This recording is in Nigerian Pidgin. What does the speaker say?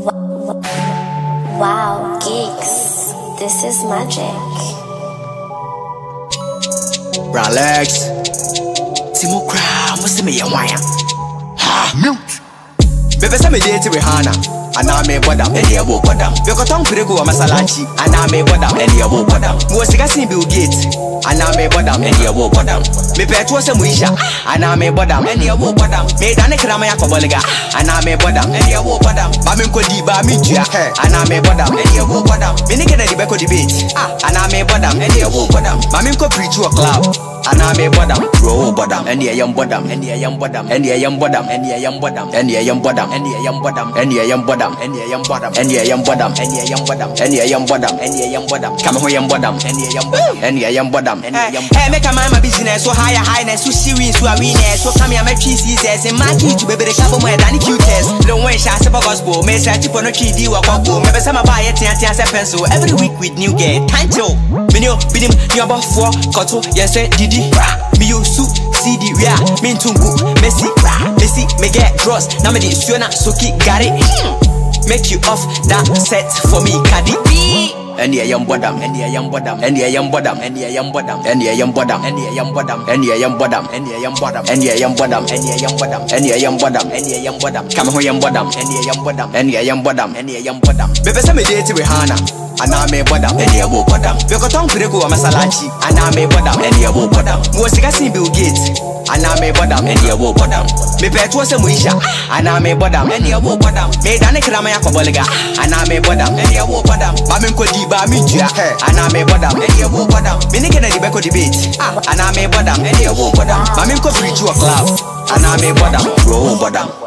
Wow, geeks, this is magic. Relax. Timo Crown, what's the me and wire? Ha, mute. Baby, some date with Hannah. And I may bother, and you will bother. You got tongue pretty good, Masalachi, and I may bother, and you will bother. Was the casting Bill Gates, and I may bother, and you will bother. Me pet was a Muisha, and I may bother, and you will bother. Made an economic Boliga, and I may bother, and you will bother. Bamin Kodiba, Mitia, and I may bother, and you will bother. Minikin at the Beco debate, and I may bother, and you will bother. Mamin co preach to a club. And I may bottom, grow bottom, and the young bottom, and the young bottom, and the young bottom, and the young bottom, and the young bottom, and the young bottom, and the young bottom, and the young bottom, and the young bottom, and the young bottom, and the young bottom, and the young bottom, come on, young bottom, and the young bottom, and the young bottom, and the young bottom. Hey, make a man my business so higher, highness, so serious, so awareness, so come here, my cheese is in my key to baby the couple more than cutest. Don't wait, shots of gospel, may say tip on a key, do a couple, maybe some buy it, and a pencil every week with new game. Tanto, Minio, Bidim, you about 4, Cotto, yes, Didi. Me you su CD yeah me tungu Messi me get cross now me the suena soki got it make you off that set for me Cardi B and the young bottom and the young bottom and the young bottom and the young bottom and the young bottom and the young bottom and the young bottom and the young bottom and the young bottom and the young bottom and the young bottom and the young bottom come on young bottom and the young bottom and the young bottom and the young bottom baby some date with Hannah and I may bottom, and you will bottom. You got tongue pretty good, Masalachi, and I may bottom, and you will bottom. Was the casting Bill Gates, and I may bottom, and you will bottom. Me pet was a Muisha, and I may bottom, and you will bottom. Made an economic Boliga, and I may bottom, and you will bottom. Bamin Kodiba, Mitia, and I may bottom, and you will bottom. Minikin at the Beco debate, and I may bottom, and you will bottom. Bamin could preach to a club, and I may bottom, grow bottom.